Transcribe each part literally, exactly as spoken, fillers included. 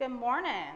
Good morning.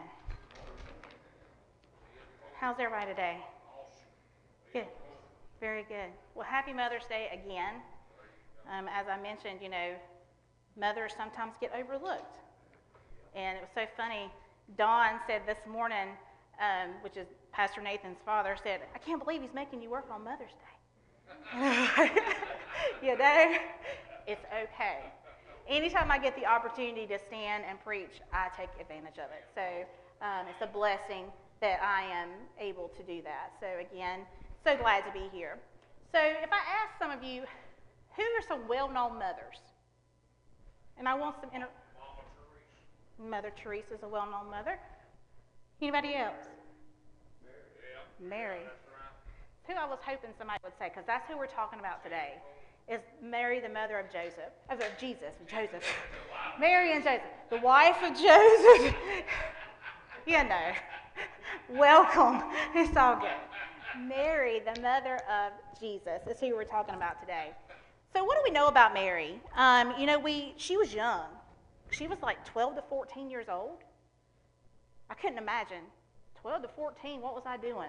How's everybody today? Good. Very good. Well, happy Mother's Day again. Um, as I mentioned, you know, mothers sometimes get overlooked. And it was so funny. Dawn said this morning, um, which is Pastor Nathan's father, said, I can't believe he's making you work on Mother's Day. You know, it's okay. Anytime I get the opportunity to stand and preach, I take advantage of it. So um, it's a blessing that I am able to do that. So again, so glad to be here. So if I ask some of you, who are some well-known mothers? And I want some inter- Mother Teresa is a well-known mother. Anybody else? Mary. Mary. Who I was hoping somebody would say, because that's who we're talking about today, is Mary, the mother of Joseph, of Jesus, Joseph. Mary and Joseph, the wife of Joseph. You know, welcome. It's all good. Mary, the mother of Jesus, is who we're talking about today. So what do we know about Mary? Um, you know, we she was young. She was like twelve to fourteen years old. I couldn't imagine. twelve to fourteen, what was I doing?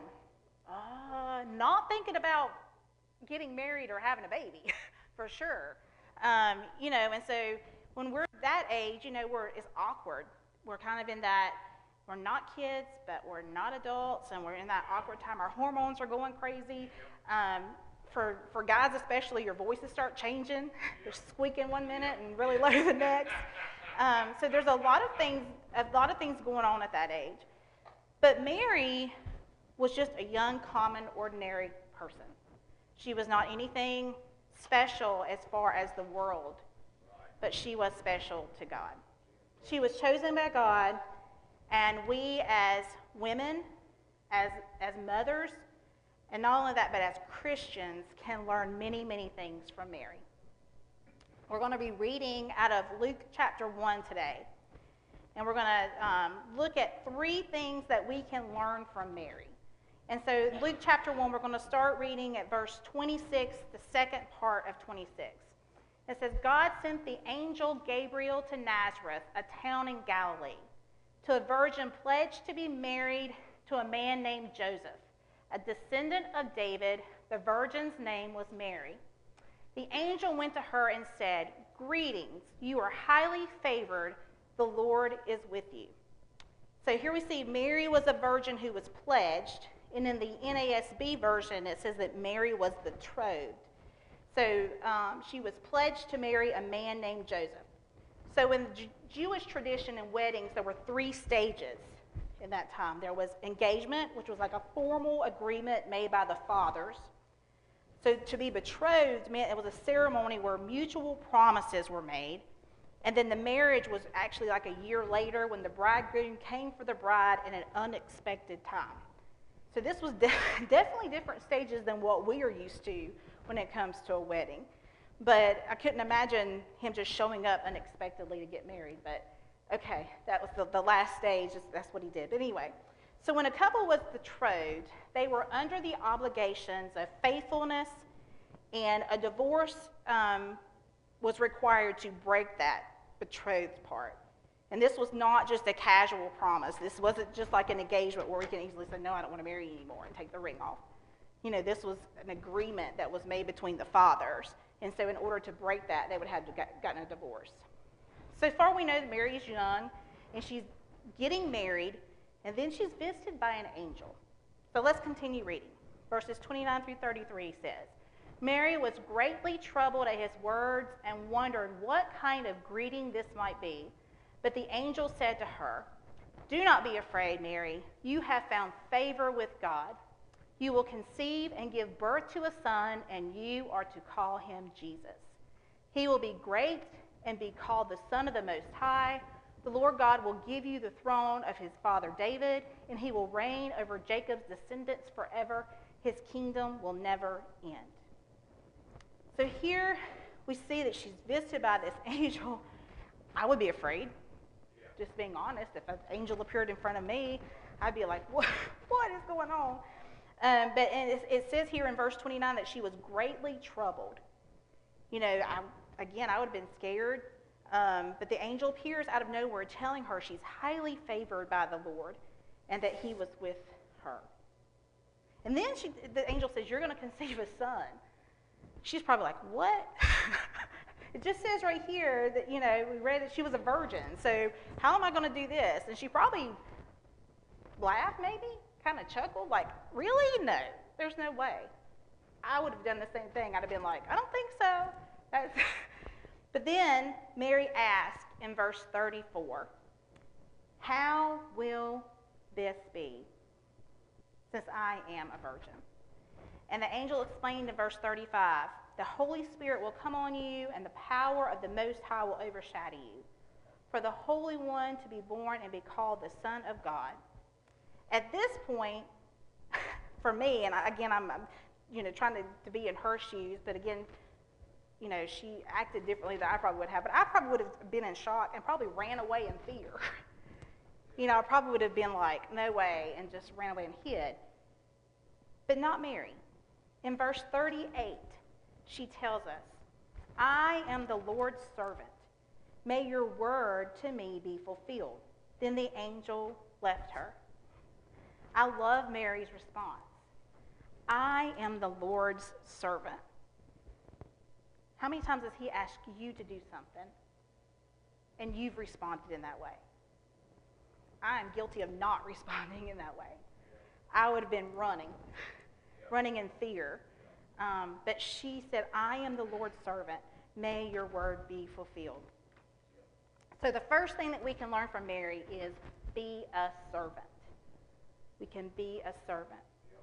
Uh, not thinking about getting married or having a baby, for sure. Um, you know, and so when we're that age, you know, we're it's awkward. We're kind of in that, we're not kids, but we're not adults, and we're in that awkward time. Our hormones are going crazy. Um, for, for guys especially, your voices start changing. You're squeaking one minute and really low the next. Um, so there's a lot of things, a lot of things going on at that age. But Mary was just a young, common, ordinary person. She was not anything special as far as the world, but she was special to God. She was chosen by God, and we as women, as, as mothers, and not only that, but as Christians, can learn many, many things from Mary. We're going to be reading out of Luke chapter one today, and we're going to um, look at three things that we can learn from Mary. And so Luke chapter one, we're going to start reading at verse twenty-six, the second part of twenty-six. It says, God sent the angel Gabriel to Nazareth, a town in Galilee, to a virgin pledged to be married to a man named Joseph, a descendant of David. The virgin's name was Mary. The angel went to her and said, Greetings, you are highly favored, the Lord is with you. So here we see Mary was a virgin who was pledged, and in the N A S B version it says that Mary was betrothed. So um, she was pledged to marry a man named Joseph. So in J- Jewish tradition and weddings, there were three stages in that time. There was engagement, which was like a formal agreement made by the fathers. So to be betrothed meant it was a ceremony where mutual promises were made. And then the marriage was actually like a year later when the bridegroom came for the bride in an unexpected time. So this was de- definitely different stages than what we are used to when it comes to a wedding. But I couldn't imagine him just showing up unexpectedly to get married. But okay, that was the, the last stage. That's what he did. But anyway, so when a couple was betrothed, they were under the obligations of faithfulness, and a divorce um, was required to break that betrothed part. And this was not just a casual promise. This wasn't just like an engagement where we can easily say, no, I don't want to marry you anymore and take the ring off. You know, this was an agreement that was made between the fathers. And so in order to break that, they would have to get, gotten a divorce. So far we know that Mary is young, and she's getting married, and then she's visited by an angel. So let's continue reading. Verses twenty-nine through thirty-three says, Mary was greatly troubled at his words and wondered what kind of greeting this might be. But the angel said to her, Do not be afraid, Mary. You have found favor with God. You will conceive and give birth to a son, and you are to call him Jesus. He will be great and be called the Son of the Most High. The Lord God will give you the throne of his father David, and he will reign over Jacob's descendants forever. His kingdom will never end. So here we see that she's visited by this angel. I would be afraid, just being honest. If an angel appeared in front of me, I'd be like, what, what is going on? Um, but it, it says here in verse twenty-nine that she was greatly troubled. You know, I, again, I would have been scared. Um, but the angel appears out of nowhere, telling her she's highly favored by the Lord and that he was with her. And then she, the angel says, you're going to conceive a son. She's probably like, what? It just says right here that, you know, we read that she was a virgin. So how am I going to do this? And she probably laughed maybe, kind of chuckled, like, really? No, there's no way. I would have done the same thing. I'd have been like, I don't think so. That's but then Mary asked in verse thirty-four, how will this be, since I am a virgin? And the angel explained in verse thirty-five, the Holy Spirit will come on you, and the power of the Most High will overshadow you. For the Holy One to be born and be called the Son of God. At this point, for me, and I, again, I'm, I'm you know, trying to, to be in her shoes, but again, you know, she acted differently than I probably would have, but I probably would have been in shock and probably ran away in fear. You know, I probably would have been like, no way, and just ran away and hid. But not Mary. In verse thirty-eight, she tells us, I am the Lord's servant. May your word to me be fulfilled. Then the angel left her. I love Mary's response. I am the Lord's servant. How many times has he asked you to do something and you've responded in that way? I am guilty of not responding in that way. I would have been running, running in fear. Um, but she said, I am the Lord's servant. May your word be fulfilled. So the first thing that we can learn from Mary is be a servant. We can be a servant.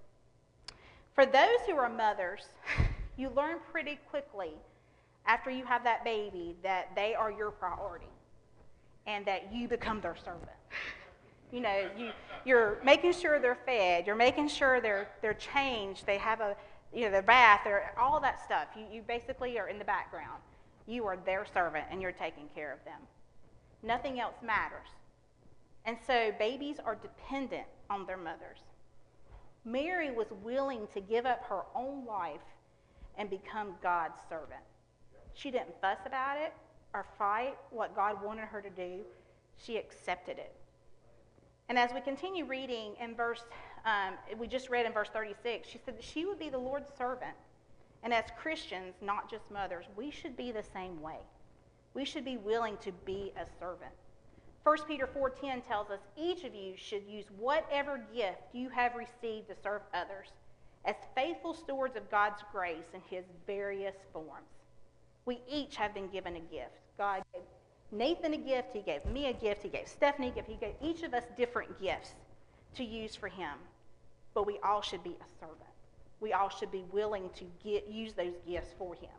For those who are mothers, you learn pretty quickly after you have that baby that they are your priority and that you become their servant. You know, you, you're making sure they're fed. You're making sure they're, they're changed. They have a, you know, their bath, or all that stuff. You, you basically are in the background. You are their servant and you're taking care of them. Nothing else matters. And so babies are dependent on their mothers. Mary was willing to give up her own life and become God's servant. She didn't fuss about it or fight what God wanted her to do. She accepted it. And as we continue reading in verse, um, we just read in verse thirty-six, she said that she would be the Lord's servant. And as Christians, not just mothers, we should be the same way. We should be willing to be a servant. First Peter four ten tells us, each of you should use whatever gift you have received to serve others as faithful stewards of God's grace in his various forms. We each have been given a gift. God gave Nathan a gift, he gave me a gift, he gave Stephanie a gift, he gave each of us different gifts to use for him. But we all should be a servant. We all should be willing to get, use those gifts for him.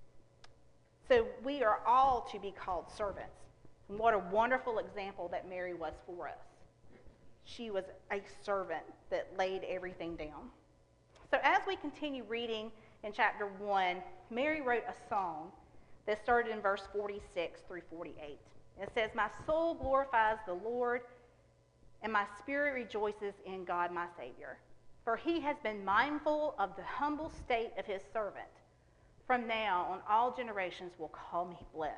So we are all to be called servants. And what a wonderful example that Mary was for us. She was a servant that laid everything down. So as we continue reading in chapter one, Mary wrote a song that started in verse forty-six through forty-eight. It says, my soul glorifies the Lord, and my spirit rejoices in God my Savior. For he has been mindful of the humble state of his servant. From now on, all generations will call me blessed.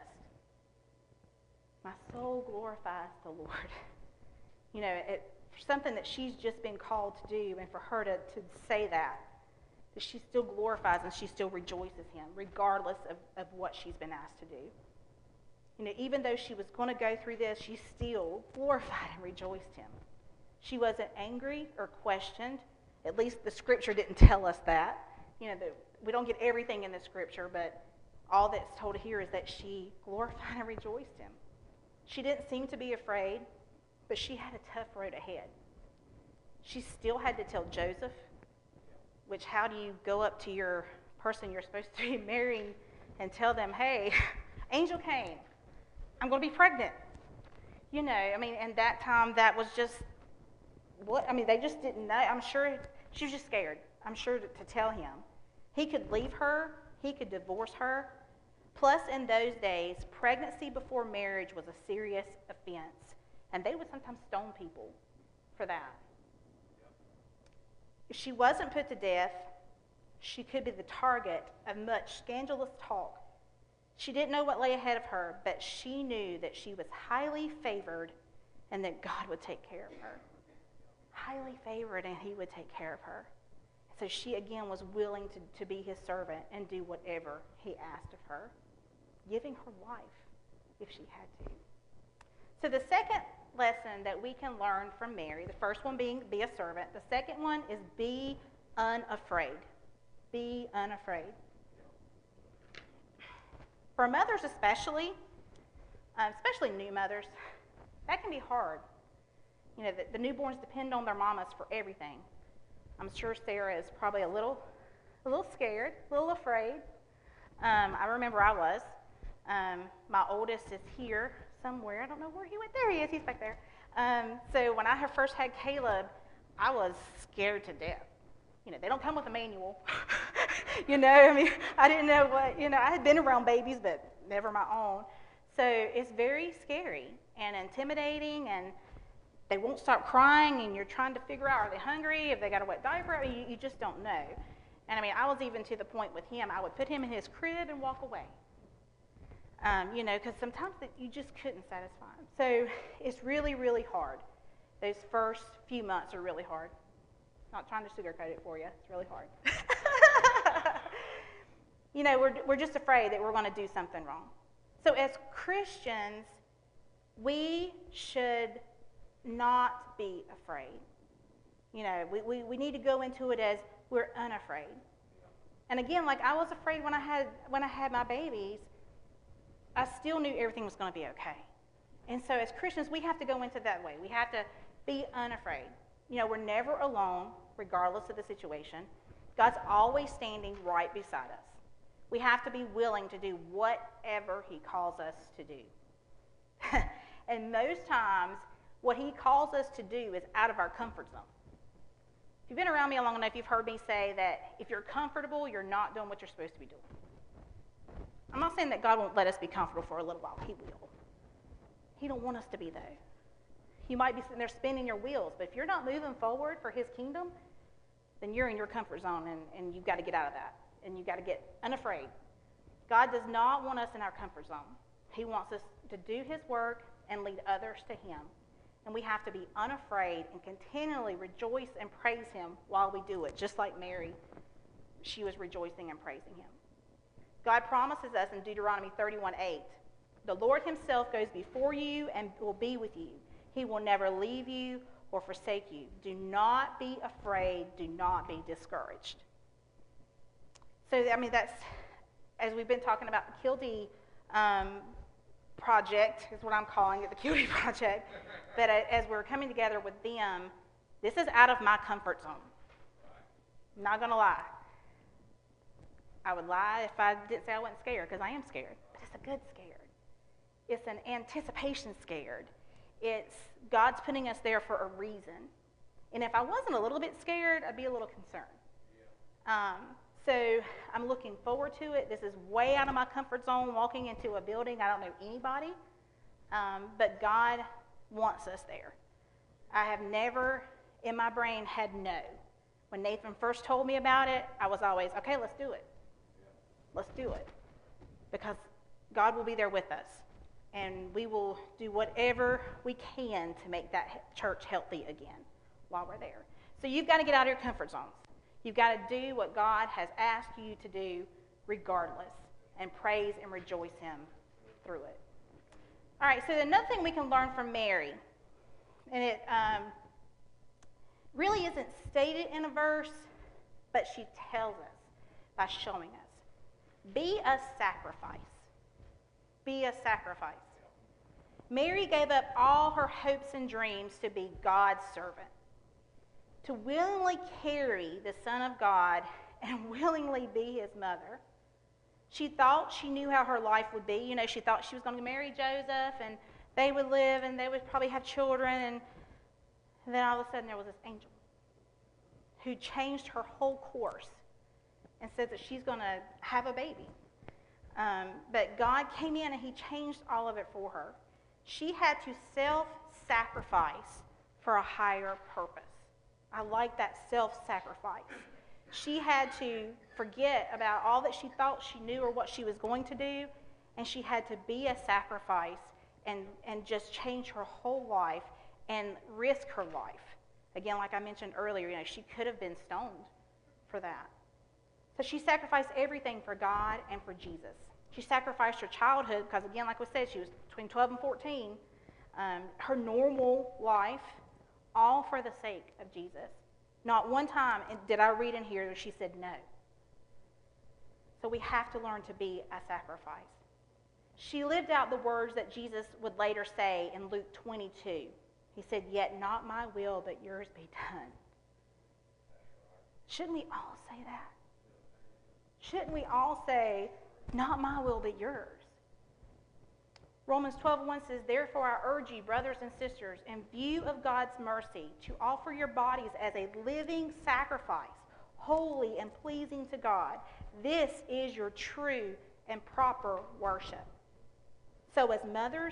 My soul glorifies the Lord. You know, it, something that she's just been called to do, and for her to, to say that, that she still glorifies and she still rejoices him, regardless of, of what she's been asked to do. You know, even though she was going to go through this, she still glorified and rejoiced him. She wasn't angry or questioned. At least the scripture didn't tell us that. You know, the, we don't get everything in the scripture, but all that's told here is that she glorified and rejoiced him. She didn't seem to be afraid, but she had a tough road ahead. She still had to tell Joseph, which how do you go up to your person you're supposed to be marrying and tell them, hey, angel came. I'm going to be pregnant. You know, I mean, and that time that was just, what? I mean, they just didn't know. I'm sure she was just scared. I'm sure to, to tell him. He could leave her. He could divorce her. Plus, in those days, pregnancy before marriage was a serious offense, and they would sometimes stone people for that. If she wasn't put to death, she could be the target of much scandalous talk. She didn't know what lay ahead of her, but she knew that she was highly favored and that God would take care of her. Highly favored, and he would take care of her. So she, again, was willing to, to be his servant and do whatever he asked of her, giving her life if she had to. So the second lesson that we can learn from Mary, the first one being be a servant. The second one is be unafraid. Be unafraid. For mothers especially, uh, especially new mothers, that can be hard. You know, the, the newborns depend on their mamas for everything. I'm sure Sarah is probably a little, a little scared, a little afraid. Um, I remember I was. Um, my oldest is here somewhere. I don't know where he went. There he is. He's back there. Um, so when I had first had Caleb, I was scared to death. You know, they don't come with a manual. You know, I mean, I didn't know what, you know, I had been around babies, but never my own. So it's very scary and intimidating, and they won't stop crying, and you're trying to figure out, are they hungry? Have they got a wet diaper? I mean, you, you just don't know. And I mean, I was even to the point with him, I would put him in his crib and walk away. Um, you know, because sometimes that you just couldn't satisfy him. So it's really, really hard. Those first few months are really hard. Not trying to sugarcoat it for you. It's really hard. You know, we're, we're just afraid that we're going to do something wrong. So as Christians, we should not be afraid. You know, we, we, we need to go into it as we're unafraid. And again, like I was afraid when I had when I had my babies, I still knew everything was going to be okay. And so as Christians, we have to go into that way. We have to be unafraid. You know, we're never alone, regardless of the situation. God's always standing right beside us. We have to be willing to do whatever he calls us to do. And most times, what he calls us to do is out of our comfort zone. If you've been around me long enough, you've heard me say that if you're comfortable, you're not doing what you're supposed to be doing. I'm not saying that God won't let us be comfortable for a little while. He will. He don't want us to be, though. You might be sitting there spinning your wheels, but if you're not moving forward for his kingdom, then you're in your comfort zone, and, and you've got to get out of that. And you've got to get unafraid. God does not want us in our comfort zone. He wants us to do his work and lead others to him. And we have to be unafraid and continually rejoice and praise him while we do it, just like Mary. She was rejoicing and praising him. God promises us in Deuteronomy thirty-one eight, the Lord himself goes before you and will be with you. He will never leave you or forsake you. Do not be afraid. Do not be discouraged. So, I mean, that's, as we've been talking about the Kildee um, project, is what I'm calling it, the Kildee project, that as we're coming together with them, this is out of my comfort zone. I'm not going to lie. I would lie if I didn't say I wasn't scared, because I am scared. But it's a good scared. It's an anticipation scared. It's God's putting us there for a reason. And if I wasn't a little bit scared, I'd be a little concerned. Um, so I'm looking forward to it. This is way out of my comfort zone, walking into a building. I don't know anybody. Um, but God wants us there. I have never in my brain had no. When Nathan first told me about it, I was always, okay, let's do it. Let's do it. Because God will be there with us. And we will do whatever we can to make that church healthy again while we're there. So you've got to get out of your comfort zones. You've got to do what God has asked you to do regardless, and praise and rejoice him through it. All right, so another thing we can learn from Mary, and it um, really isn't stated in a verse, but she tells us by showing us. Be a sacrifice. Be a sacrifice. Mary gave up all her hopes and dreams to be God's servant, to willingly carry the Son of God and willingly be his mother. She thought she knew how her life would be. You know, she thought she was going to marry Joseph, and they would live, and they would probably have children, and, and then all of a sudden there was this angel who changed her whole course and said that she's going to have a baby. Um, but God came in and he changed all of it for her. She had to self-sacrifice for a higher purpose. I like that self-sacrifice. She had to forget about all that she thought she knew or what she was going to do, and she had to be a sacrifice and, and just change her whole life and risk her life. Again, like I mentioned earlier, you know, she could have been stoned for that. So she sacrificed everything for God and for Jesus. She sacrificed her childhood because, again, like we said, she was between twelve and fourteen, um, her normal life, all for the sake of Jesus. Not one time did I read in here that she said no. So we have to learn to be a sacrifice. She lived out the words that Jesus would later say in Luke twenty-two. He said, "Yet not my will, but yours be done." Shouldn't we all say that? Shouldn't we all say, "Not my will, but yours"? Romans twelve one says, "Therefore I urge you, brothers and sisters, in view of God's mercy, to offer your bodies as a living sacrifice, holy and pleasing to God. This is your true and proper worship." So as mothers,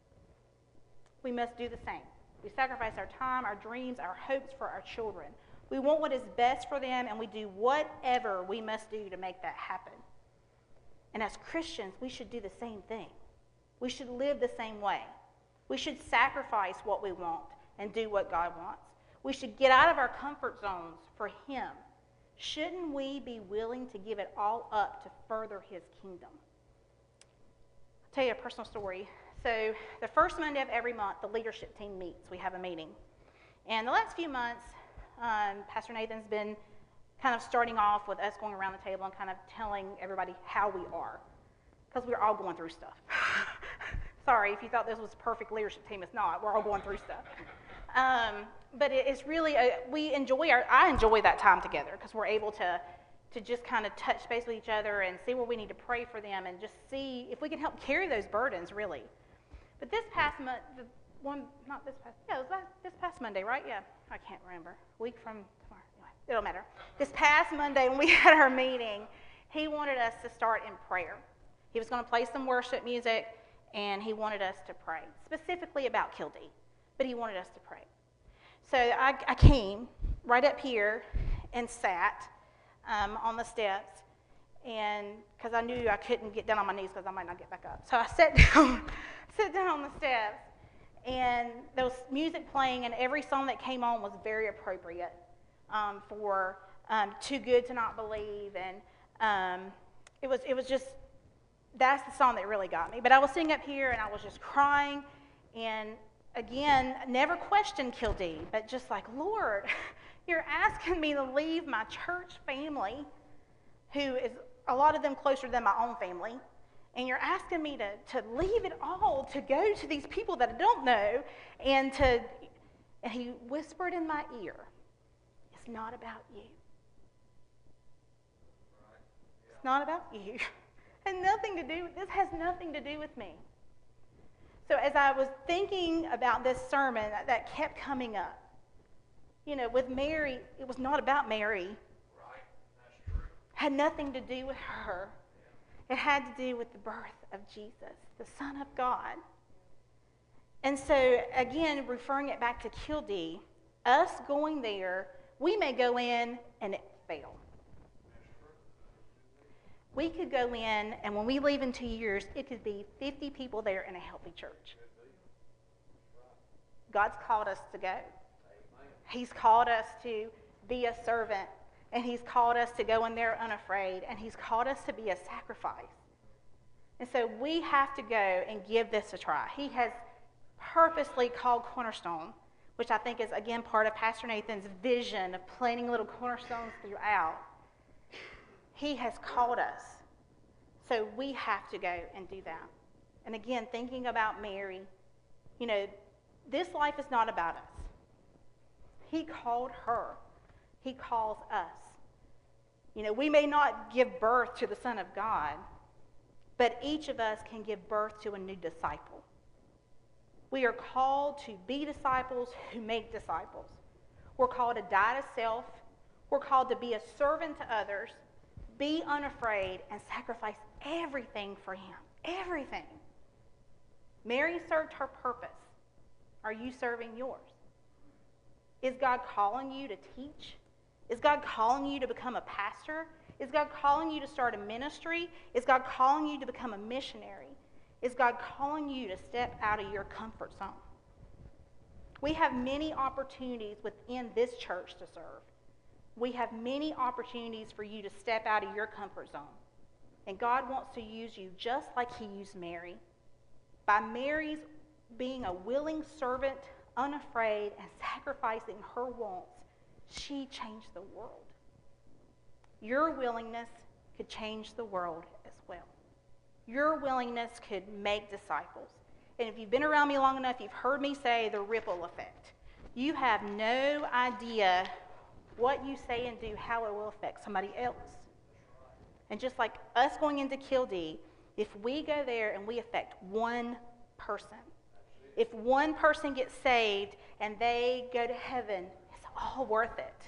we must do the same. We sacrifice our time, our dreams, our hopes for our children. We want what is best for them, and we do whatever we must do to make that happen. And as Christians, we should do the same thing. We should live the same way. We should sacrifice what we want and do what God wants. We should get out of our comfort zones for Him. Shouldn't we be willing to give it all up to further His kingdom? I'll tell you a personal story. So the first Monday of every month, the leadership team meets. We have a meeting. And the last few months, um, Pastor Nathan's been kind of starting off with us going around the table and kind of telling everybody how we are. Because we're all going through stuff. Sorry, if you thought this was a perfect leadership team, it's not. We're all going through stuff. Um, but it, it's really, a, we enjoy our, I enjoy that time together because we're able to, to just kind of touch base with each other and see where we need to pray for them and just see if we can help carry those burdens, really. But this past month, the one, not this past, yeah, it was last, this past Monday, right? Yeah, I can't remember. A week from tomorrow. Anyway, it don't matter. This past Monday when we had our meeting, he wanted us to start in prayer. He was going to play some worship music, and he wanted us to pray, specifically about Kildee, but he wanted us to pray. So I, I came right up here and sat um, on the steps, and because I knew I couldn't get down on my knees because I might not get back up. So I sat down, sat down on the steps, and there was music playing, and every song that came on was very appropriate um, for um, Too Good to Not Believe, and um, it was it was just, that's the song that really got me. But I was sitting up here, and I was just crying, and again, never questioned Kildee, but just like, Lord, you're asking me to leave my church family, who is a lot of them closer than my own family, and you're asking me to, to leave it all to go to these people that I don't know, and to, and he whispered in my ear, it's not about you. It's not about you. And nothing to do, this has nothing to do with me. So as I was thinking about this sermon, that, that kept coming up. You know, with Mary, it was not about Mary. Right, that's true. Had nothing to do with her. It had to do with the birth of Jesus, the Son of God. And so, again, referring it back to Kildee, us going there, we may go in and it fail. We could go in, and when we leave in two years, it could be fifty people there in a healthy church. God's called us to go. He's called us to be a servant, and He's called us to go in there unafraid, and He's called us to be a sacrifice. And so we have to go and give this a try. He has purposely called Cornerstone, which I think is, again, part of Pastor Nathan's vision of planting little cornerstones throughout. He has called us, so we have to go and do that. And again, thinking about Mary, you know, this life is not about us. He called her. He calls us. You know, we may not give birth to the Son of God, but each of us can give birth to a new disciple. We are called to be disciples who make disciples. We're called to die to self. We're called to be a servant to others, be unafraid, and sacrifice everything for Him. Everything. Mary served her purpose. Are you serving yours? Is God calling you to teach? Is God calling you to become a pastor? Is God calling you to start a ministry? Is God calling you to become a missionary? Is God calling you to step out of your comfort zone? We have many opportunities within this church to serve. We have many opportunities for you to step out of your comfort zone. And God wants to use you just like he used Mary. By Mary's being a willing servant, unafraid, and sacrificing her wants, she changed the world. Your willingness could change the world as well. Your willingness could make disciples. And if you've been around me long enough, you've heard me say the ripple effect. You have no idea what you say and do, how it will affect somebody else. And just like us going into Kildee, if we go there and we affect one person, if one person gets saved and they go to heaven, it's all worth it.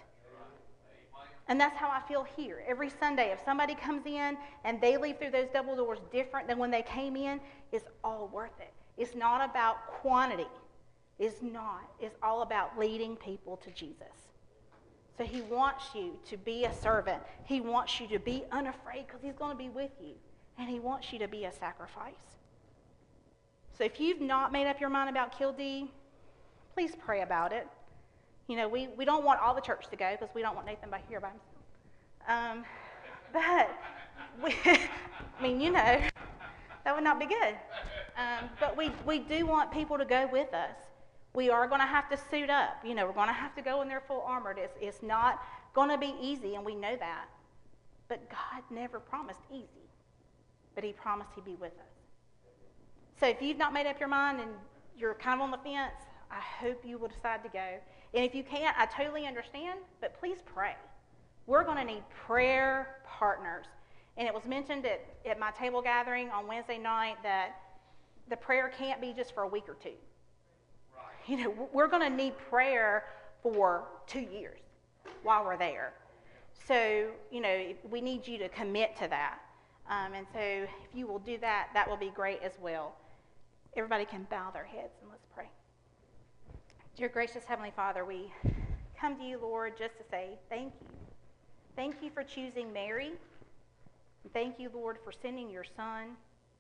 And that's how I feel here. Every Sunday, if somebody comes in and they leave through those double doors different than when they came in, it's all worth it. It's not about quantity. It's not. It's all about leading people to Jesus. So he wants you to be a servant. He wants you to be unafraid because he's going to be with you. And he wants you to be a sacrifice. So if you've not made up your mind about Kildee, please pray about it. You know, we, we don't want all the church to go because we don't want Nathan by here by himself. Um, but, we, I mean, you know, that would not be good. Um, but we, we do want people to go with us. We are going to have to suit up. You know, we're going to have to go in there full armored. It's, it's not going to be easy, and we know that. But God never promised easy. But he promised he'd be with us. So if you've not made up your mind and you're kind of on the fence, I hope you will decide to go. And if you can't, I totally understand, but please pray. We're going to need prayer partners. And it was mentioned at, at my table gathering on Wednesday night that the prayer can't be just for a week or two. Right. You know, we're going to need prayer for two years while we're there. So, you know, we need you to commit to that. Um, and so if you will do that, that will be great as well. Everybody can bow their heads and let's pray. Dear gracious Heavenly Father, we come to you, Lord, just to say thank you. Thank you for choosing Mary. Thank you, Lord, for sending your son.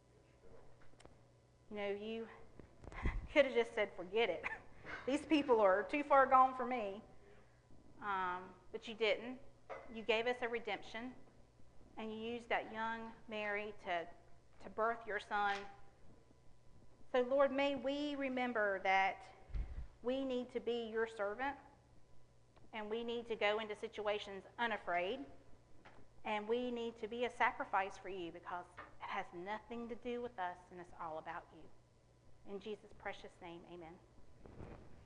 You know, you could have just said, forget it. These people are too far gone for me. Um, but you didn't. You gave us a redemption, and you used that young Mary to, to birth your son. So, Lord, may we remember that we need to be your servant, and we need to go into situations unafraid, and we need to be a sacrifice for you because it has nothing to do with us, and it's all about you. In Jesus' precious name, amen.